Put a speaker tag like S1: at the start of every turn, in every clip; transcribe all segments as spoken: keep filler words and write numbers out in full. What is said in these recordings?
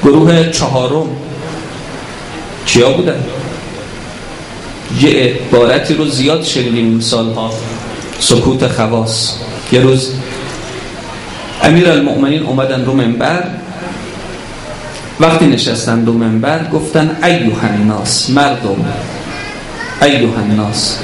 S1: گروه چهارم کیا بودن؟ یه عبارتی رو زیاد شنیدیم این سالها، سکوت خواص. یه روز امیرالمؤمنین اومدن رو منبر، وقتی نشستن رو منبر گفتن ایها الناس، مردم، ایها الناس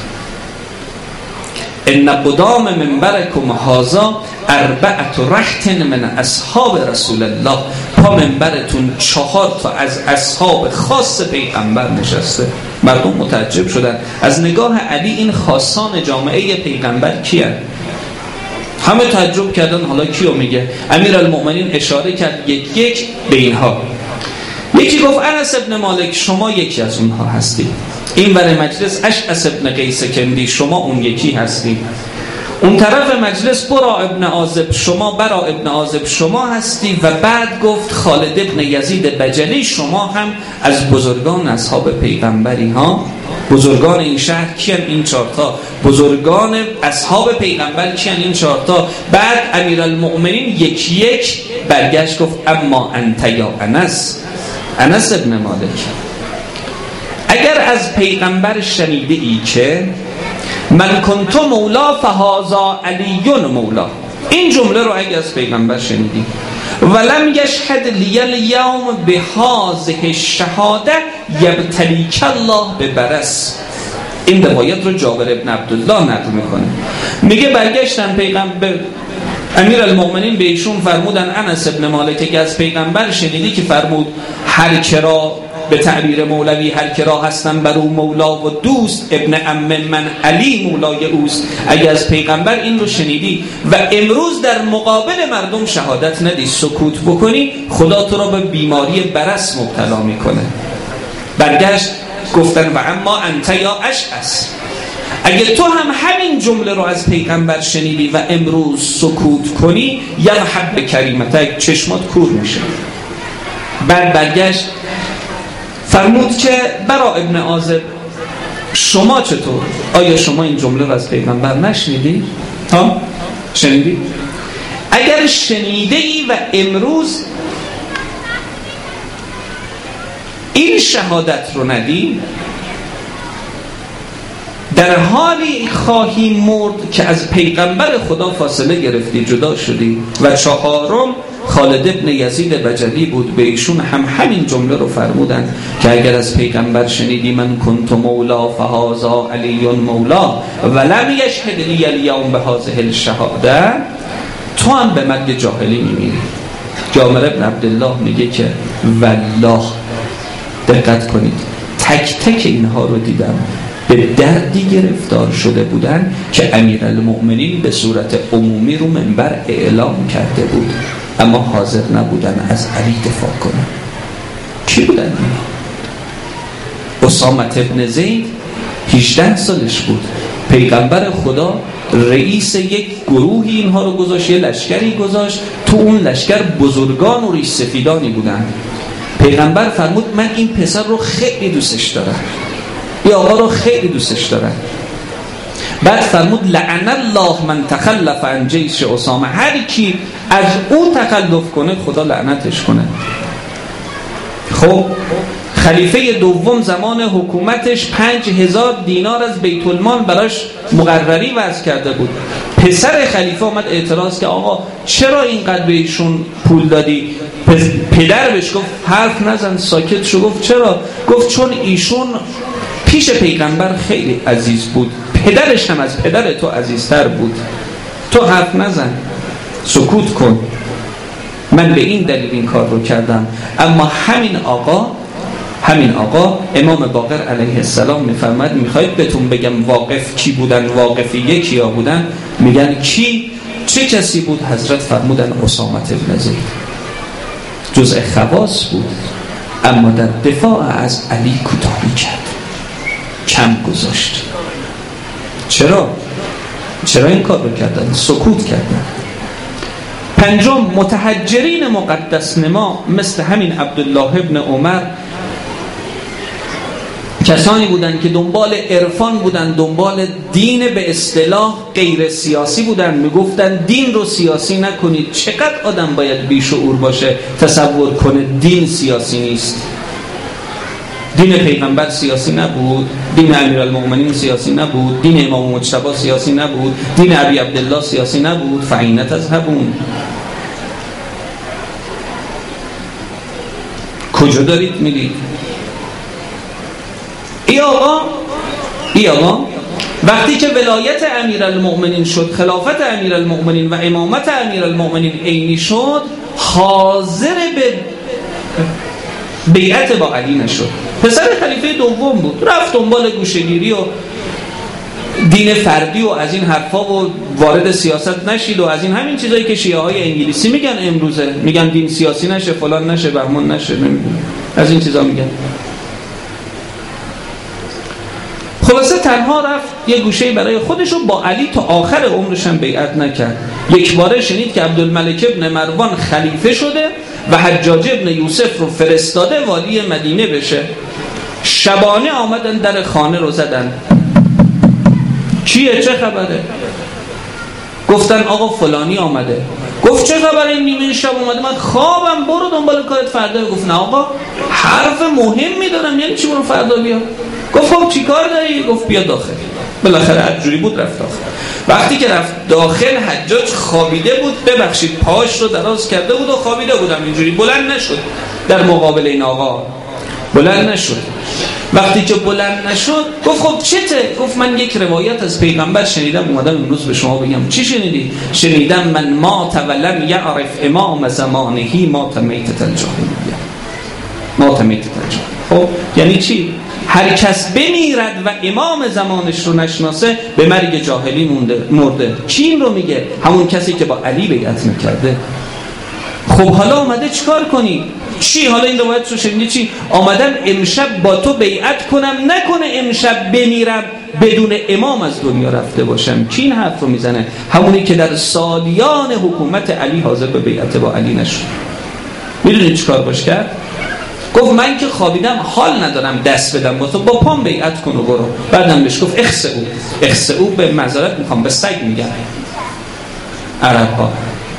S1: ان قدام منبرکم هذا اربعه رهط من اصحاب رسول الله. پا منبرتون چهار تا از اصحاب خاص پیغمبر نشسته. مردم متعجب شدن از نگاه علی، این خاصان جامعه پیغمبر کیه؟ همه تعجب کردن حالا کیو میگه؟ امیرالمؤمنین اشاره کرد یک یک به اینها. یکی گفت انس ابن مالک، شما یکی از اونها هستی. این برای مجلس اشعث ابن قیس کندی، شما اون یکی هستی. اون طرف مجلس برا ابن عازب، شما برا ابن عازب شما هستی. و بعد گفت خالد ابن یزید بجلی، شما هم از بزرگان اصحاب پیغمبری ها. بزرگان این شهر کیان؟ این چهارتا. بزرگان اصحاب پیغمبر کیان؟ این چهارتا. بعد امیرالمؤمنین یک یک برگشت گفت اما انت یا انس، انس ابن مالک، اگر از پیغمبر شنیده ای که من کنت مولا فهذا علی مولا، این جمله رو اگر از پیغمبر شنیدی، ولم یشهد لی الیوم بهذه الشهاده یبتلیک الله ببرس. این روایت رو جابر ابن عبدالله نقل میکنه. میگه برگشتن پیغمبر امیرالمؤمنین به ایشون فرمودن انس ابن مالک، که از پیغمبر شنیدی که فرمود هر کرا به تعبیر مولوی هر کرا هستن بر او مولا و دوست، ابن عم من علی مولای اوست. اگه از پیغمبر این رو شنیدی و امروز در مقابل مردم شهادت ندی، سکوت بکنی، خدا تو را به بیماری برس مبتلا میکنه. برگشت گفتن و اما انت یا اشعث، اگه تو هم همین جمله رو از پیغمبر شنیدی و امروز سکوت کنی، یذهب به کریمتک، چشمات کور میشه. بعد برگشت فرمود که برا ابن عازب شما چطور؟ آیا شما این جمله رو از پیغمبر نشنیدی؟ ها؟ شنیدی؟ اگر شنیده ای و امروز این شهادت رو ندی، در حالی خواهی مرد که از پیغمبر خدا فاصله گرفتی، جدا شدی. و چهارم خالد ابن یزید بجلی بود، به ایشون هم همین جمله رو فرمودن که اگر از پیغمبر شنیدی من کنت مولا فهذا علی مولا ولم یشهد لی الیوم بهذه الشهاده، تو هم به مرگ جاهلی میمیری. جابر ابن عبدالله میگه که والله، دقت کنید، تک تک اینها رو دیدم، به دردی گرفتار شده بودن که امیرالمؤمنین به صورت عمومی رو منبر اعلام کرده بود، اما حاضر نبودن از علی دفاع کنن. کی بودن اینا؟ اسامه ابن زید هجده سالش بود، پیغمبر خدا رئیس یک گروهی اینها رو گذاشت، یه لشکری گذاشت، تو اون لشکر بزرگان و ریش سفیدانی بودن. پیغمبر فرمود من این پسر رو خیلی دوستش دارم، این آقا رو خیلی دوستش دارم. بعد فرمود لعن الله من تخلف عن جیش اسامه، هر کی از او تخلف کنه خدا لعنتش کنه. خب خلیفه دوم زمان حکومتش پنج هزار دینار از بیت المال براش مقرری وضع کرده بود. پسر خلیفه آمد اعتراض که آقا چرا اینقدر به ایشون پول دادی؟ پدر بهش گفت حرف نزن، ساکت شو. گفت چرا؟ گفت چون ایشون پیش پیغمبر خیلی عزیز بود، پدرش هم از پدر تو عزیزتر بود، تو حرف نزن، سکوت کن، من به این دلیل این کار رو کردم. اما همین آقا همین آقا امام باقر علیه السلام میفرماد میخواید بهتون بگم واقف کی بودن، واقفیه کیا بودن؟ میگن کی؟ چه کسی بود؟ حضرت فرمودن اسامه ابن زید، جزء خواص بود، اما در دفاع از علی کوتاهی کرد، کم گذاشت. چرا؟ چرا این کار رو کردن؟ سکوت کردن. پنجم، متحجرین مقدس نما مثل همین عبدالله ابن عمر کسانی بودن که دنبال عرفان بودن، دنبال دین به اصطلاح غیر سیاسی بودن، میگفتن دین رو سیاسی نکنید. چقدر آدم باید بیشعور باشه تصور کنه دین سیاسی نیست؟ دین پیغمبر سیاسی نبود، دین امیرالمؤمنین سیاسی نبود، دین امام مجتبی سیاسی نبود، دین ابی عبدالله سیاسی نبود. فاین تذهبون، کجا دارید میرید؟ ای آقا ای آقا وقتی که ولایت امیرالمؤمنین شد، خلافت امیرالمؤمنین و امامت امیرالمؤمنین عینی شد، حاضر به بیعت با علی نشد. پسر خلیفه دوم بود، رفت دنبال گوشه‌گیری و دین فردی و از این حرفا و وارد سیاست نشید و از این همین چیزایی که شیعه های انگلیسی میگن امروزه، میگن دین سیاسی نشه، فلان نشه، بهمان نشه، نمیدونم از این چیزا میگن. خلاصه تنها رفت یه گوشه‌ای برای خودش و با علی تا آخر عمرش هم بیعت نکرد. یک باره شنید که عبدالملک ابن مروان خلیفه شده و حجاج ابن یوسف رو فرستاده والی مدینه بشه. شبانه آمدن در خانه رو زدن. چیه؟ چه خبره؟ گفتن آقا فلانی آمده. گفت چه خبره؟ نیمه شب اومده. من خوابم، برو دنبال کارت فردا. گفت نه آقا حرف مهمی دارم. یعنی چی برو فردا بیا؟ گفت خب چی کار داری؟ گفت بیا داخل. بالاخره حجوری بود رفت داخل. وقتی که رفت داخل حجاج خوابیده بود، ببخشید پاش رو دراز کرده بود و خوابیده بودم اینجوری، بلند نشد در مقابل این آقا، بلند نشد. وقتی که بلند نشد گفت خب چته؟ گفت من یک روایت از پیغمبر شنیدم، اومدم امروز به شما بگم. چی شنیدی؟ شنیدم من مات ولم یعرف امام زمانه مات میتة الجاهلیه. مات میتة الجاهلیه. خب یعنی چی؟ هر کس بمیرد و امام زمانش رو نشناسه به مرگ جاهلی مونده مرده. کی این رو میگه؟ همون کسی که با علی بیعت میکرده. خب حالا آمده چیکار کنی؟ چی؟ حالا این روایت رو شنیدی چی؟ آمدم امشب با تو بیعت کنم، نکنه امشب بمیرم بدون امام از دنیا رفته باشم. کی این حرف رو میزنه؟ همونی که در سالیان حکومت علی حاضر به بیعت با علی نشد. میدونی چیکار باش کرد؟ گفت من که خوابیدم حال ندارم دست بدم با تو، با پام بیعت کن و برو. بعدم بهش گفت اخسئو. اخسئو به معذرت میخوام، به سگ میگن عرب ها.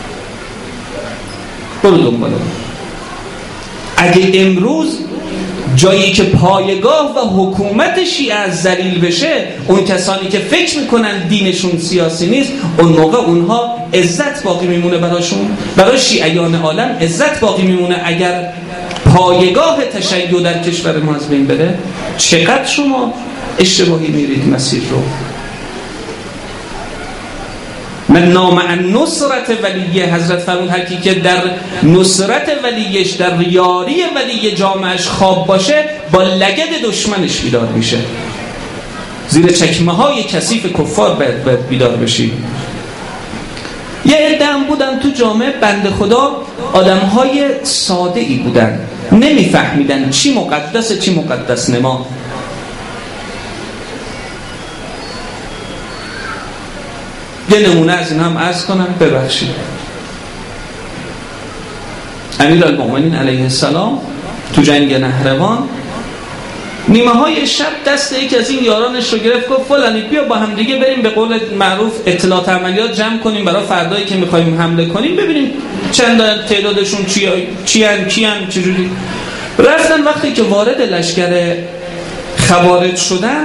S1: برو دنبالو. اگه امروز جایی که پایگاه و حکومت شیعه از ذلیل بشه، اون کسانی که فکر میکنن دینشون سیاسی نیست، اون موقع اونها عزت باقی میمونه براشون. برای شیعیان عالم عزت باقی میمونه اگر پایگاه تشیع در کشور ما از بین بره. چقدر شما اشتباهی میرید مسیر رو. من نام عن نصرت ولیه، حضرت فرمود هر کی که در نصرت ولیش، در یاری ولی جامعش خواب باشه، با لگد دشمنش بیدار میشه. زیر چکمه های کثیف کفار باید, باید بیدار بشی. یه عده هم بودن تو جامعه بنده خدا، آدم های ساده ای بودن، نمیفهمیدن چی مقدسه چی مقدس نما. یه نمونه از این هم عرض کنم، ببخشید. امیرالمؤمنین علیه السلام تو جنگ نهروان نیمه های شب دست یکی از این یارانش رو گرفت، گفت فلانی بیا با هم دیگه بریم به قول معروف اطلاعات عملیات جمع کنیم برای فردایی که میخوایم حمله کنیم، ببینیم چند تعدادشون چی ان کی ان چجوری. رفتن. وقتی که وارد لشکر خوارج شدن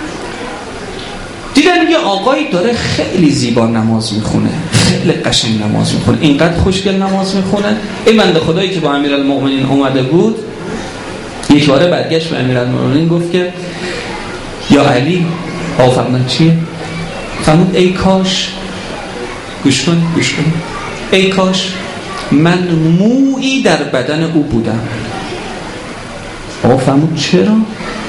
S1: دیدن یه آقایی داره خیلی زیبا نماز میخونه، خیلی قشنگ نماز میخونه، اینقدر خوشگل نماز میخونه. این بنده خدایی که با امیرالمؤمنین اومده بود یک باره برگشت به امیرالمؤمنین گفت که یا علی، آفرمون چیه؟ فرمود ای کاش، گوش کن گوش کن، ای کاش من مویی در بدن او بودم. آقا فرمود چرا؟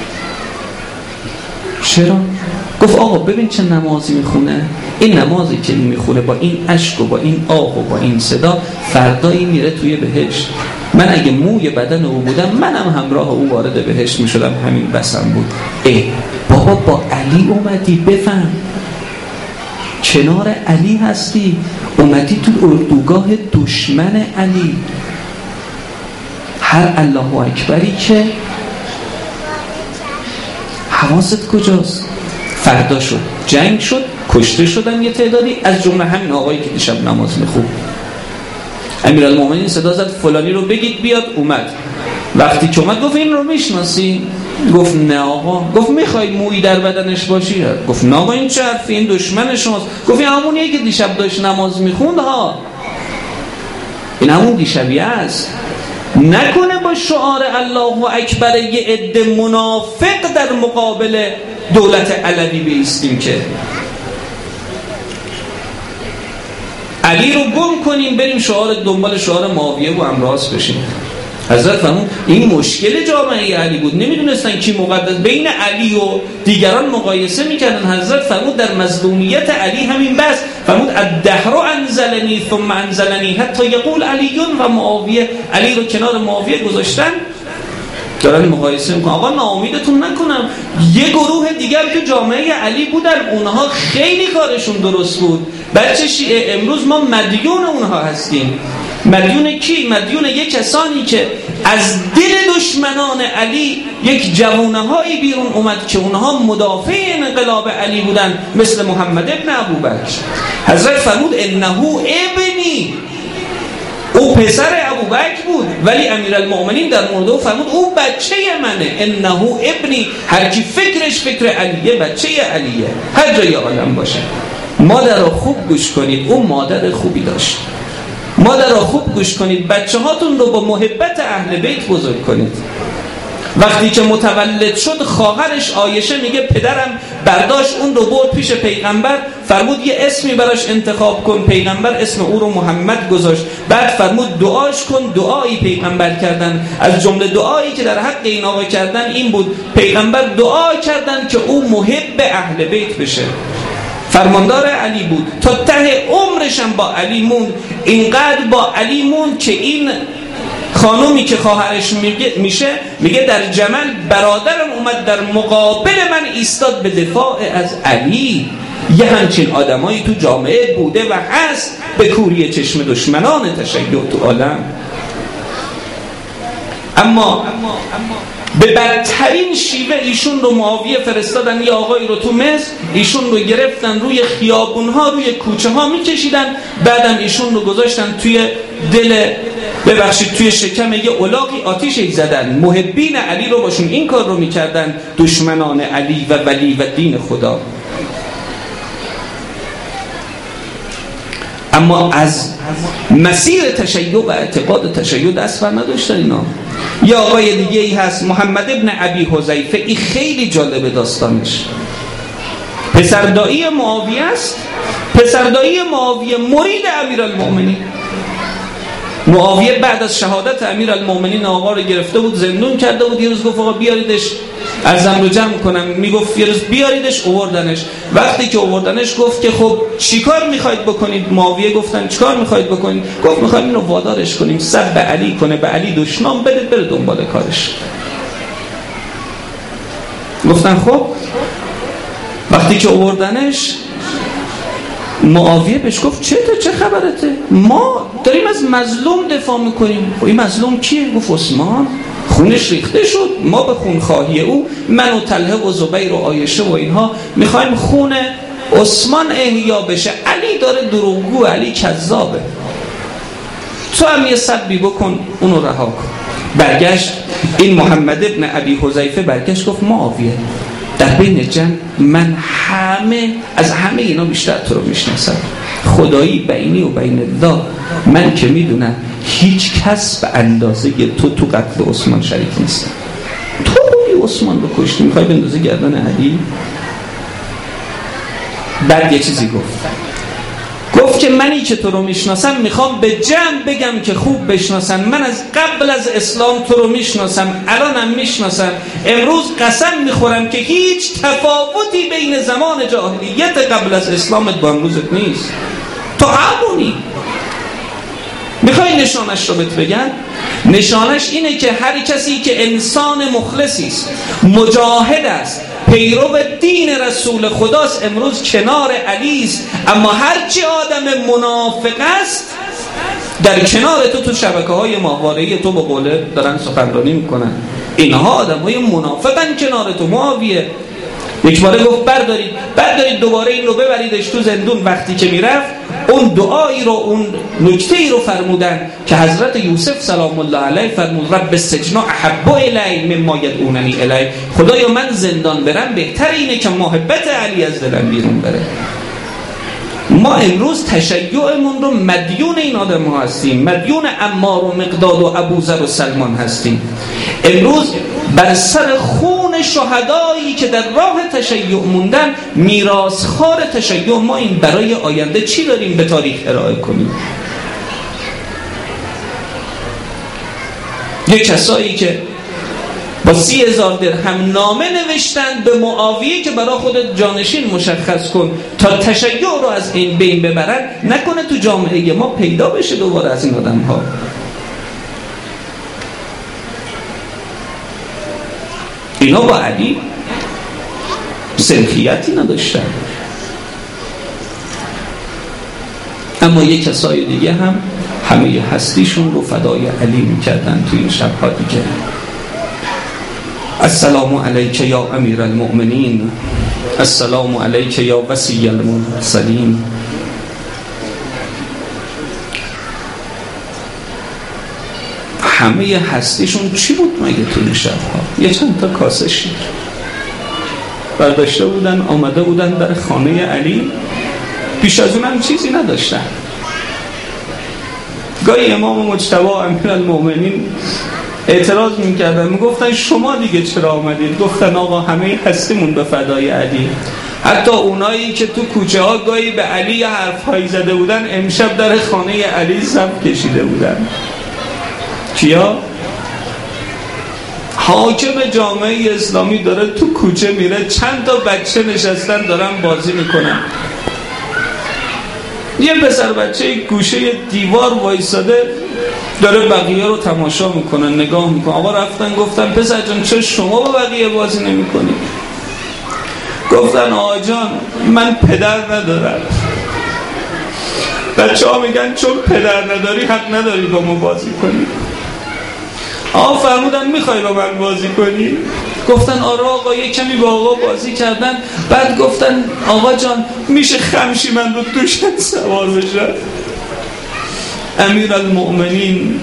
S1: چرا؟ گفت آقا ببین چه نمازی میخونه، این نمازی که میخونه با این اشک و با این آه و با این صدا فردایی میره توی بهشت. من اگه موی بدن او بودم منم همراه او وارد بهشت میشدم، همین بسم بود. ای بابا با علی اومدی، بفهم کنار علی هستی، اومدی تو اردوگاه دشمن علی. هر الله اکبری که حواست کجاست؟ فردا شد جنگ شد، کشته شدن یه تعدادی، از جمله همین آقایی که دیشب نماز میخوند. امیرالمومنین صدا زد فلانی رو بگید بیاد. اومد. وقتی که اومد گفت این رو میشناسی؟ گفت نه آقا. گفت میخوای مویی در بدنش باشی؟ گفت نه آقا این چه حرفی، این دشمن شماست. گفت این همونیه که دیشب داشت نماز میخوند ها، این همون دیشبیه است. نکنه با شعار الله اکبر یه عده منافق در مقابل دولت علوی بیستیم که علی رو گم کنیم بریم شعار دنبال شعار معاویه و امراض بشیم. حضرت فرمود این مشکل جامعه علی بود، نمیدونستن کی مقدس، بین علی و دیگران مقایسه میکردن. حضرت فرمود در مظلومیت علی همین بس، فرمود الدهر انزلنی ثم انزلنی حتی یقول علیون و معاویه. علی رو کنار معاویه گذاشتن، دارن مقایسه میکنن. آقا ناامیدتون نکنم، یه گروه دیگر که جامعه علی بودن اونها خیلی کارشون درست بود. بچه شیعه امروز ما مدیون اونها هستیم. مدیون کی؟ مدیون یک کسانی که از دل دشمنان علی یک جوانهایی بیرون اومد که اونها مدافع انقلاب علی بودن، مثل محمد ابن ابوبکر. حضرت فرمود انه ابنی، او پسر ابوبکر بود، ولی امیرالمؤمنین در مورد او فرمود او بچه منه. انه ابنی، هر کی فکرش فکر علیه بچه علیه، هر جای عالم باشه. مادر رو خوب گوش کنید، او مادر خوبی داشت. مادر رو خوب گوش کنید، بچه هاتون رو با محبت اهل بیت بزرگ کنید. وقتی که متولد شد خواهرش عایشه میگه پدرم برداشت اون رو برد پیش پیغمبر، فرمود یه اسمی براش انتخاب کن. پیغمبر اسم او رو محمد گذاشت. بعد فرمود دعاش کن. دعایی پیغمبر کردن، از جمله دعایی که در حق این آقا کردن این بود، پیغمبر دعا کردن که او محب اهل بیت بشه، فرماندار علی بود، تا ته عمرش هم با علی موند. اینقدر با علی موند که این خانومی که خواهرش میشه میگه در جمل برادرم اومد در مقابل من ایستاد به دفاع از علی. یه همچین آدمایی تو جامعه بوده و هست به کوری چشم دشمنان تشیع تو عالم. اما به بدترین شیوه ایشون رو معاویه فرستادن، یه آقایی رو تو مصر، ایشون رو گرفتن روی خیابونها روی کوچه ها میکشیدن، بعدم ایشون رو گذاشتن توی دل ببخشید توی شکم یه الاغی آتیشش زدن. محبین علی رو باشون این کار رو میکردن، دشمنان علی و ولی و دین خدا. اما از مسیر تشیع و اعتقاد تشیع دست بر نداشتن اینا. یا آقای دیگه ای هست محمد ابن ابی حذیفه، این خیلی جالب داستانش. پسردایی معاویه است، پسردایی معاویه مرید امیرالمؤمنین. معاویه بعد از شهادت امیرالمؤمنین آقا رو گرفته بود، زندون کرده بود. یه روز گفت آقا بیاریدش ارزم رو جمع کنم، میگفت یه روز بیاریدش. آوردنش. وقتی که آوردنش گفت که خب چیکار میخواید بکنید؟ معاویه گفتن چیکار میخواید بکنید؟ گفت میخوایم اینو وادارش کنیم سب به علی کنه، به علی دشنام بده، بره دنبال کارش. گفتن خب. وقتی که آوردنش معاویه بهش گفت چته، چه خبرته؟ ما داریم از مظلوم دفاع میکنیم. این مظلوم کیه؟ گفت عثمان، خونش ریخته شد، ما به خونخواهی او، من و طلحه و زبیر و عایشه و اینها میخوایم خون عثمان احیا بشه. علی داره دروغگو، علی کذابه، تو هم یه سبی بکن اونو رها کن. برگشت این محمد ابن ابی حذیفه برگشت گفت معاویه، در بین جمع من همه از همه اینا بیشتر تو رو میشناسم، خدایی بینی و بین الله من که میدونم هیچ کس به اندازه تو تو قتل عثمان شریک نیست. تو روی عثمان رو کشتی، میخوای بندازی گردن علی؟ بعد یه چیزی گفت، گفت که منی که تو رو میشناسم میخوام به جمع بگم که خوب بشناسن، من از قبل از اسلام تو رو میشناسم، الانم میشناسم، امروز قسم میخورم که هیچ تفاوتی بین زمان جاهلیت قبل از اسلامت با امروزت نیست، تو همونی. میخوای نشانش رو بهت بگن؟ نشانش اینه که هر کسی که انسان مخلصی است، مجاهد است، پیرو دین رسول خداست، امروز کنار علی است. اما هرچی آدم منافق است در کنار تو، تو شبکه‌های ماهواره‌ای تو با قوله دارن سخنرانی میکنن، اینها آدم‌های منافقن کنار تو. معاویه یک باره گفت بردارید بردارید دوباره این رو ببریدش تو زندون. وقتی که میرفت اون دعایی رو، اون نکته‌ای رو فرمودن که حضرت یوسف سلام الله علیه فرمود رب السجن احب الی مما یدعوننی الیه، خدایا من زندان برم بهتر اینه که محبت علی از دلم بیرون بره. ما امروز تشیعمون رو مدیون این آدم ها هستیم، مدیون عمار و مقداد و ابوذر و سلمان هستیم. امروز بر سر خون شهدایی که در راه تشیع موندن، میراثخوار تشیع ما این برای آینده چی داریم به تاریخ ارائه کنیم؟ یه کسایی که با سی هزار درهم نامه نوشتند به معاویه که برای خودت جانشین مشخص کن تا تشیع رو از این بین ببرن، نکنه تو جامعه ما پیدا بشه دوباره از این آدم ها. اینا با علی سنخیتی نداشتن، اما یک کسای دیگه هم همه هستیشون رو فدای علی میکردن توی شب‌ها دیگه. السلام علیک یا امیر المؤمنین، السلام علیک یا وصی المرسلین. همه هستیشون چی بود مگه توی شب‌ها؟ یه چند تا کاسه شیر برداشته بودن، آمده بودن در خانه علی، پیش از اونم چیزی نداشتن. گاهی امام مجتبی امیرالمؤمنین اعتراض میکردن، میگفتن شما دیگه چرا آمدید؟ گفتن آقا همه هستیمون به فدای علی. حتی اونایی که تو کوچه ها گاهی به علی حرفهایی زده بودن، امشب در خانه علی صف کشیده بودن. کیا؟ حاکم جامعه اسلامی داره تو کوچه میره، چند تا بچه نشستن دارن بازی میکنن، یه پسر بچه گوشه دیوار وایساده داره بقیه رو تماشا میکنن، نگاه میکنن. آقا رفتن گفتن پسر جان چرا شما با بقیه بازی نمیکنی؟ گفتن آقا جان من پدر ندارم. بچه ها میگن چون پدر نداری حق نداری با ما بازی کنی. آقا فرمودن میخوای با من بازی کنی؟ گفتن آره آقا. یک کمی با آقا بازی کردن، بعد گفتن آقا جان میشه خمشی من رو دوشت سوار بشه؟ امیرالمؤمنین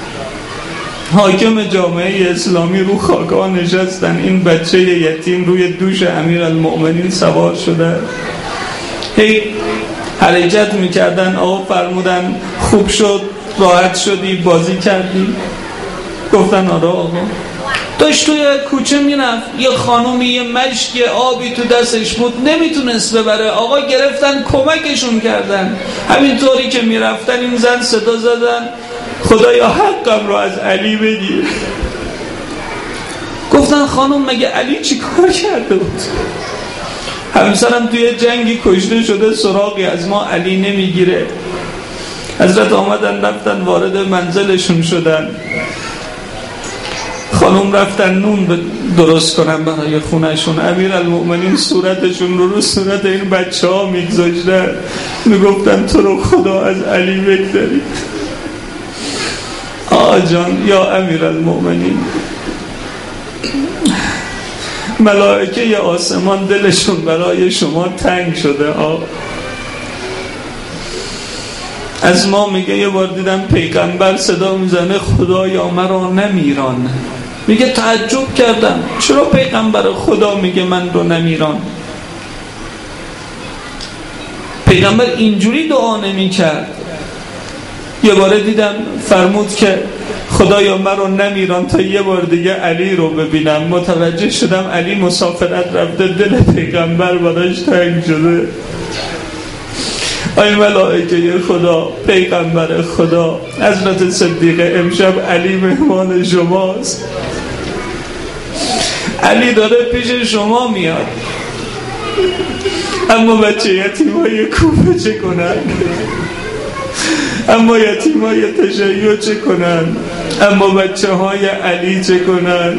S1: حاکم جامعه اسلامی رو خاکا نشستن، این بچه یتیم روی دوش امیرالمؤمنین سوار شده، هی حرکت میکردن. آقا فرمودن خوب شد، راحت شدی، بازی کردی؟ گفتن آره آقا. داشت توی کوچه میرفت، یه خانومی یه مشک آبی تو دستش بود نمیتونست ببره، آقا گرفتن کمکشون کردن. همینطوری که میرفتن این زن صدا زدن خدایا حقم رو از علی بگیر. گفتن خانم مگه علی چی کار کرده بود؟ همسرم توی جنگی کشته شده، سراغی از ما علی نمیگیره. حضرت آمدن رفتن وارد منزلشون شدن، خانم رفتن نون درست کنن برای خونهشون. امیرالمؤمنین صورتشون رو رو صورت این بچه ها میگذاشتن، میگفتن تو رو خدا از علی بگذارید. آقا جان یا امیرالمؤمنین، ملائکه ی آسمان دلشون برای شما تنگ شده. آقا از ما میگه یه بار دیدم پیغمبر صدا میزنه خدایا مرا نمیران. میگه تعجب کردم چرا پیغمبر خدا میگه من رو نمیران؟ پیغمبر اینجوری دعا نمیکرد. یه باره دیدم فرمود که خدایا مرا نمیران تا یه بار دیگه علی رو ببینم. متوجه شدم علی مسافرت رفته، دل پیغمبر براش تنگ شده. ای ملائکه خدا، پیغمبر خدا، حضرت صدیقه امشب علی مهمان شماست. علی داره پیش شما میاد، اما بچه یتیمای کوفه چه کنن؟ اما یتیمای تشیع چه کنن؟ اما بچه های علی چه کنن؟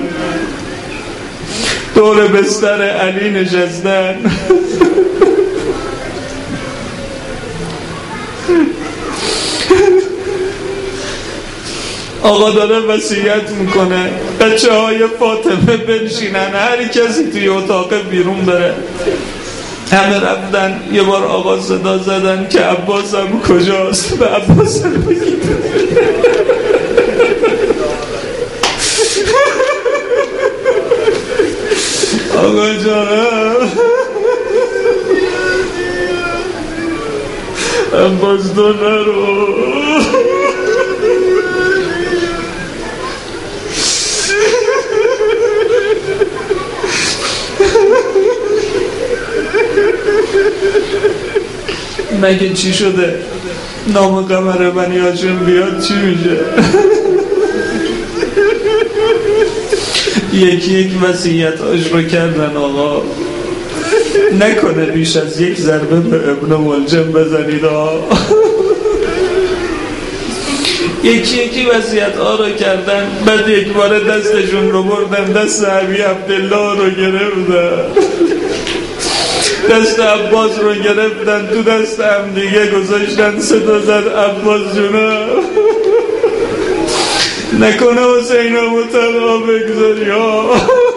S1: دور بستر علی نشستن. آقا داره وصیت میکنه بچه های فاطمه بنشینن، هر کسی توی اتاق بیرون بره. همه رفتن. یه بار آقا صدا زدن که عباس هم کجاست، به عباس هم بگید. آقا جانم عباس تو نرو. مگه چی شده؟ نام قمر بنی هاشم بیاد چی میشه؟ یکی یک وصیتاش رو کردن آقا نکنه بیش از یک ضربه به ابن ملجم بزنید ها. یکی یکی وصیت ها رو کردن. بعد یک بار دستشون رو بردن دست ابی عبدالله رو گرفتن، دست عباس رو گرفتن تو دست هم دیگه گذاشتن. صدا زد عباس جونم نکنه حسینمو تنها بگذاری ها.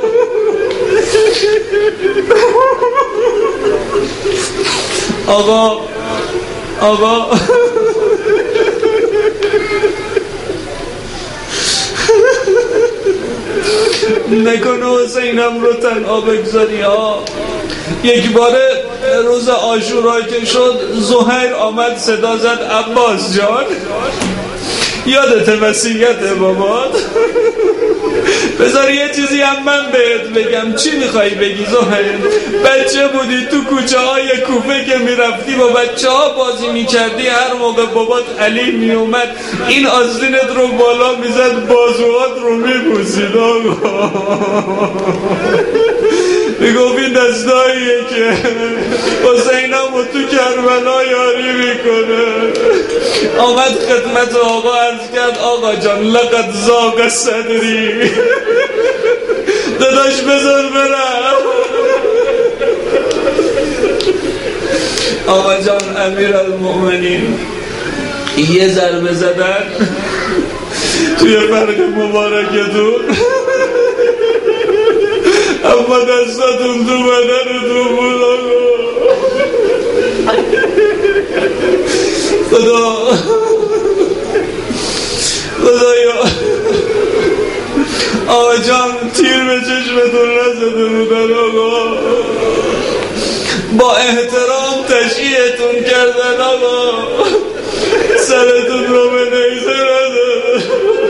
S1: آقا آقا نکنه حسینم رو تنها بگذاری ها. یک باره روز عاشورا که شد زهیر آمد صدا زد عباس جان یادت وصیت بابات؟ بذار یه چیزی هم من بهت بگم. چی میخوای بگی زهیر؟ بچه بودی تو کوچه های کوفه که میرفتی با بچه ها بازی میکردی، هر موقع بابات علی میومد این آستینت رو بالا میزد بازوات رو میبوسید آقا. میگفت این دستاییه که حسینم رو تو کربلا یاری میکنه. آمد خدمت آقا عرض کرد آقا جان لقد زاغ صدری، داداش بذار برم. آقا جان امیر المؤمنین یه ضربه زدن توی فرق مبارکتون، اما دستاتون تو بدنتون بود آقا. خدا خدایا آقا جان تیر به چشمتون نزده بودن آقا، با احترام تشییعتون کردن آقا، سرتون رو به نیزه نزده.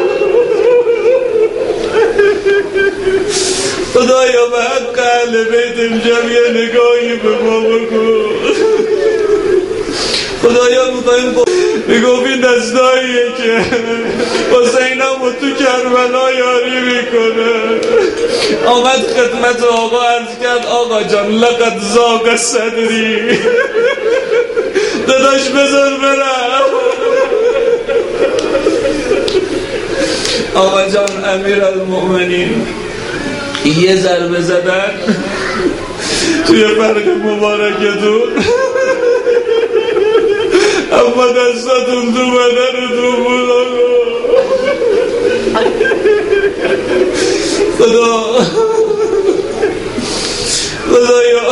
S1: خدایا به حق اهل بیت امشب یه نگاهی به ما بکن. خدایا میخواییم میگفت این دستاییه که حسینم رو تو کربلا یاری میکنه. آمد خدمت آقا عرض کرد آقا جان لقد زاغ صدری، داداش بذار برم. آقا جان امیر المؤمنین یه ضربه زدن توی فرق مبارکتون، اما دستاتون تو بدنتون بود آقا. خدا خدایا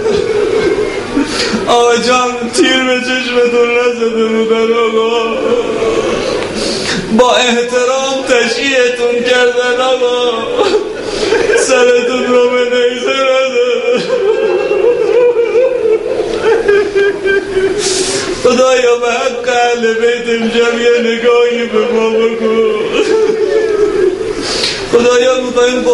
S1: آقا جان تیر به چشمتون نزده بودن آقا، با احترام تشییعتون کردن آقا، سرتون رو به نیزه نزده. خدایا به حق اهل بیت امشب یه نگاهی به ما بکن. خدایا میخواییم